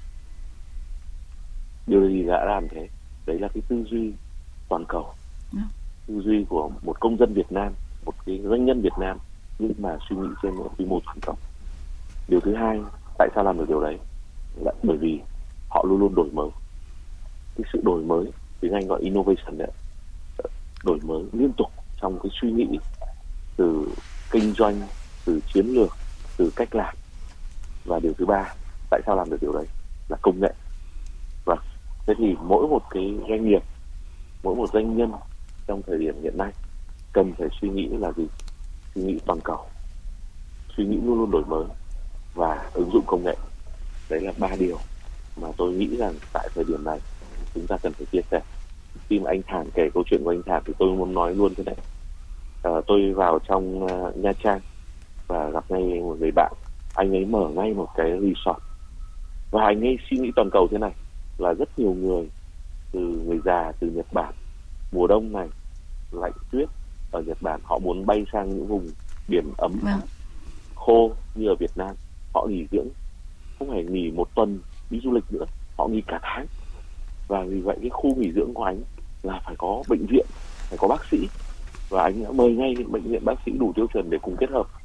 Điều gì đã làm thế? Đấy là cái tư duy toàn cầu, yeah. tư duy của một công dân Việt Nam, một cái doanh nhân Việt Nam, nhưng mà suy nghĩ trên một quy mô toàn cầu. Điều thứ hai, tại sao làm được điều đấy? Là bởi vì họ luôn luôn đổi mới. Cái sự đổi mới, tiếng Anh gọi innovation đấy, đổi mới liên tục trong cái suy nghĩ, từ kinh doanh, từ chiến lược, từ cách làm. Và điều thứ ba, tại sao làm được điều đấy? Là công nghệ. Và thế thì mỗi một cái doanh nghiệp, mỗi một doanh nhân trong thời điểm hiện nay cần phải suy nghĩ là gì? Suy nghĩ toàn cầu, suy nghĩ luôn luôn đổi mới và ứng dụng công nghệ. Đấy là ba điều mà tôi nghĩ rằng tại thời điểm này chúng ta cần phải chia sẻ. Khi mà anh Thản kể câu chuyện của anh Thản thì tôi muốn nói luôn thế này. À, tôi vào trong uh, Nha Trang và gặp ngay một người bạn. Anh ấy mở ngay một cái resort và anh ấy suy nghĩ toàn cầu thế này, là rất nhiều người, từ người già, từ Nhật Bản, mùa đông này lạnh tuyết ở Nhật Bản, họ muốn bay sang những vùng biển ấm khô như ở Việt Nam. Họ nghỉ dưỡng, không phải nghỉ một tuần đi du lịch nữa, họ nghỉ cả tháng. Và vì vậy cái khu nghỉ dưỡng của anh là phải có bệnh viện, phải có bác sĩ, và anh đã mời ngay bệnh viện bác sĩ đủ tiêu chuẩn để cùng kết hợp.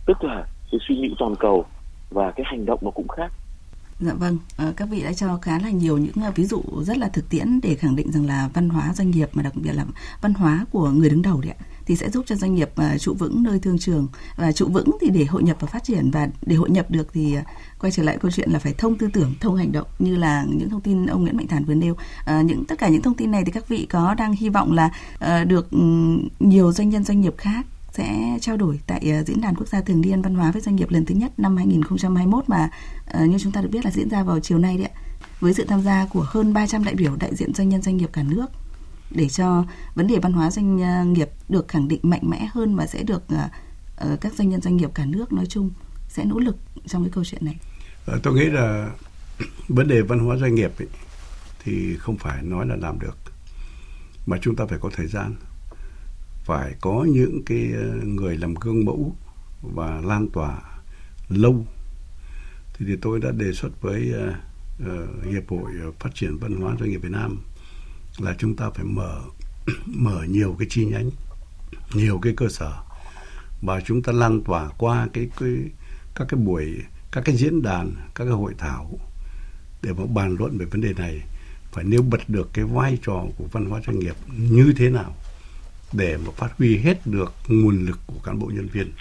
tức là cái suy nghĩ toàn cầu và cái hành động nó cũng khác. Dạ vâng, à, các vị đã cho khá là nhiều những ví dụ rất là thực tiễn để khẳng định rằng là văn hóa doanh nghiệp, mà đặc biệt là văn hóa của người đứng đầu đấy ạ, thì sẽ giúp cho doanh nghiệp uh, trụ vững nơi thương trường, và trụ vững thì để hội nhập và phát triển, và để hội nhập được thì uh, quay trở lại câu chuyện là phải thông tư tưởng, thông hành động, như là những thông tin ông Nguyễn Mạnh Thản vừa nêu. Uh, những tất cả những thông tin này thì các vị có đang hy vọng là uh, được um, nhiều doanh nhân doanh nghiệp khác sẽ trao đổi tại uh, diễn đàn quốc gia thường niên văn hóa với doanh nghiệp lần thứ nhất năm hai nghìn không trăm hai mươi mốt mà uh, như chúng ta được biết là diễn ra vào chiều nay đấy ạ, với sự tham gia của hơn ba trăm đại biểu đại diện doanh nhân doanh nghiệp cả nước, để cho vấn đề văn hóa doanh nghiệp được khẳng định mạnh mẽ hơn và sẽ được uh, các doanh nhân doanh nghiệp cả nước nói chung sẽ nỗ lực trong cái câu chuyện này. À, tôi nghĩ là vấn đề văn hóa doanh nghiệp ấy, thì không phải nói là làm được, mà chúng ta phải có thời gian, phải có những cái người làm gương mẫu và lan tỏa lâu. Thì, thì tôi đã đề xuất với uh, uh, Hiệp hội Phát triển Văn hóa Doanh nghiệp Việt Nam là chúng ta phải mở mở nhiều cái chi nhánh, nhiều cái cơ sở, và chúng ta lan tỏa qua cái, cái các cái buổi, các cái diễn đàn, các cái hội thảo để mà bàn luận về vấn đề này, phải nêu bật được cái vai trò của văn hóa doanh nghiệp như thế nào để mà phát huy hết được nguồn lực của cán bộ nhân viên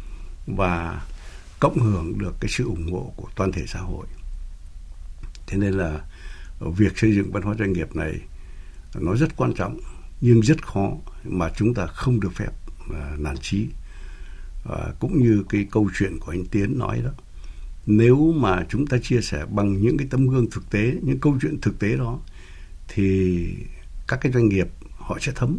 và cộng hưởng được cái sự ủng hộ của toàn thể xã hội. Thế nên là việc xây dựng văn hóa doanh nghiệp này nó rất quan trọng, nhưng rất khó, mà chúng ta không được phép uh, nản chí. Uh, cũng như cái câu chuyện của anh Tiến nói đó, nếu mà chúng ta chia sẻ bằng những cái tấm gương thực tế, những câu chuyện thực tế đó, thì các cái doanh nghiệp họ sẽ thấm.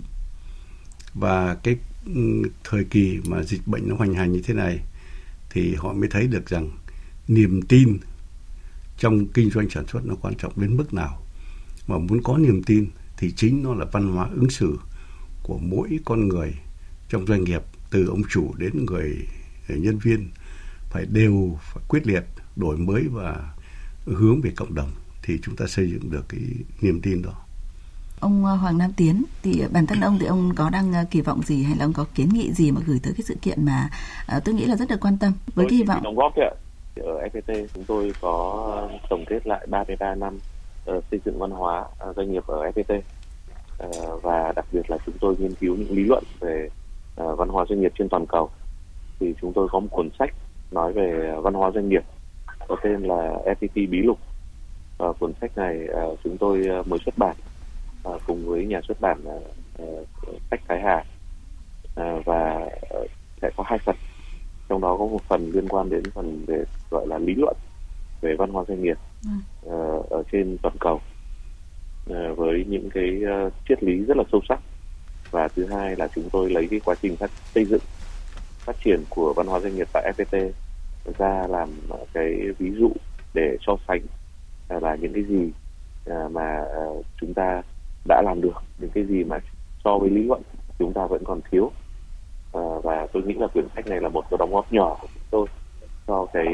Và cái um, thời kỳ mà dịch bệnh nó hoành hành như thế này, thì họ mới thấy được rằng niềm tin trong kinh doanh sản xuất nó quan trọng đến mức nào. Mà muốn có niềm tin thì chính nó là văn hóa ứng xử của mỗi con người trong doanh nghiệp, từ ông chủ đến người nhân viên, phải đều phải quyết liệt, đổi mới và hướng về cộng đồng, thì chúng ta xây dựng được cái niềm tin đó. Ông Hoàng Nam Tiến, thì bản thân ông thì ông có đang kỳ vọng gì, hay là ông có kiến nghị gì mà gửi tới cái sự kiện mà uh, tôi nghĩ là rất được quan tâm với kỳ vọng? Đóng góp ạ. Ở ép pê tê chúng tôi có tổng kết lại ba mươi ba năm uh, xây dựng văn hóa uh, doanh nghiệp ở ép pê tê, uh, và đặc biệt là chúng tôi nghiên cứu những lý luận về uh, văn hóa doanh nghiệp trên toàn cầu. Thì chúng tôi có một cuốn sách nói về văn hóa doanh nghiệp có tên là ép pê tê Bí Lục. Uh, cuốn sách này uh, chúng tôi uh, mới xuất bản uh, cùng với nhà xuất bản uh, sách Thái Hà, uh, và uh, sẽ có hai phần. Trong đó có một phần liên quan đến phần về gọi là lý luận về văn hóa doanh nghiệp ừ. uh, ở trên toàn cầu, uh, với những cái uh, triết lý rất là sâu sắc. Và thứ hai là chúng tôi lấy cái quá trình phát xây dựng phát triển của văn hóa doanh nghiệp tại ép pê tê ra làm uh, cái ví dụ để so sánh uh, là những cái gì uh, mà uh, chúng ta đã làm được, những cái gì mà so với lý luận chúng ta vẫn còn thiếu. À, và tôi nghĩ là quyển sách này là một cái đóng góp nhỏ của chúng tôi cho cái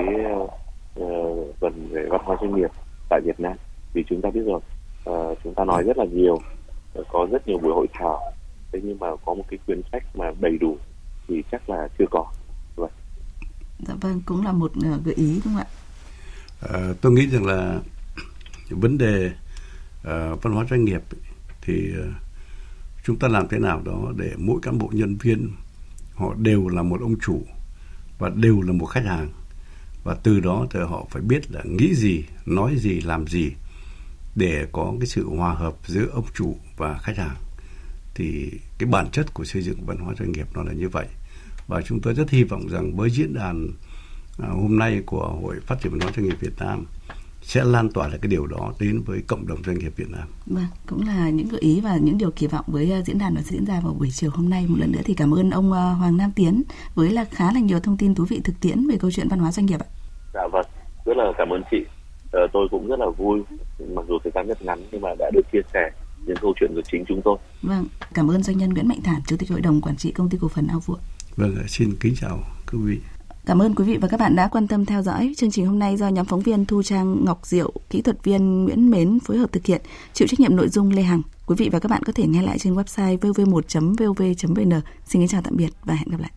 uh, phần về văn hóa doanh nghiệp tại Việt Nam. Vì chúng ta biết rồi, uh, chúng ta nói rất là nhiều, uh, có rất nhiều buổi hội thảo, thế nhưng mà có một cái quyển sách mà đầy đủ thì chắc là chưa có. Vậy. Dạ vâng, cũng là một uh, gợi ý đúng không ạ? À, tôi nghĩ rằng là vấn đề uh, văn hóa doanh nghiệp thì uh, chúng ta làm thế nào đó để mỗi cán bộ nhân viên họ đều là một ông chủ và đều là một khách hàng, và từ đó thì họ phải biết là nghĩ gì, nói gì, làm gì để có cái sự hòa hợp giữa ông chủ và khách hàng. Thì cái bản chất của xây dựng văn hóa doanh nghiệp nó là như vậy. Và chúng tôi rất hy vọng rằng với diễn đàn à, hôm nay của Hội Phát triển Văn hóa Doanh nghiệp Việt Nam sẽ lan tỏa lại cái điều đó đến với cộng đồng doanh nghiệp Việt Nam. Vâng, cũng là những gợi ý và những điều kỳ vọng với diễn đàn nó sẽ diễn ra vào buổi chiều hôm nay. Một lần nữa thì cảm ơn ông Hoàng Nam Tiến với là khá là nhiều thông tin thú vị thực tiễn về câu chuyện văn hóa doanh nghiệp ạ. Dạ vâng, rất là cảm ơn chị. Ờ, tôi cũng rất là vui, mặc dù thời gian rất ngắn nhưng mà đã được chia sẻ những câu chuyện của chính chúng tôi. Vâng, cảm ơn doanh nhân Nguyễn Mạnh Thản, Chủ tịch Hội đồng Quản trị Công ty Cổ phần Ao Vua. Vâng, xin kính chào quý vị. Cảm ơn quý vị và các bạn đã quan tâm theo dõi. Chương trình hôm nay do nhóm phóng viên Thu Trang, Ngọc Diệu, kỹ thuật viên Nguyễn Mến phối hợp thực hiện, chịu trách nhiệm nội dung Lê Hằng. Quý vị và các bạn có thể nghe lại trên website vê o vê một chấm vê o vê chấm vê en. Xin kính chào tạm biệt và hẹn gặp lại.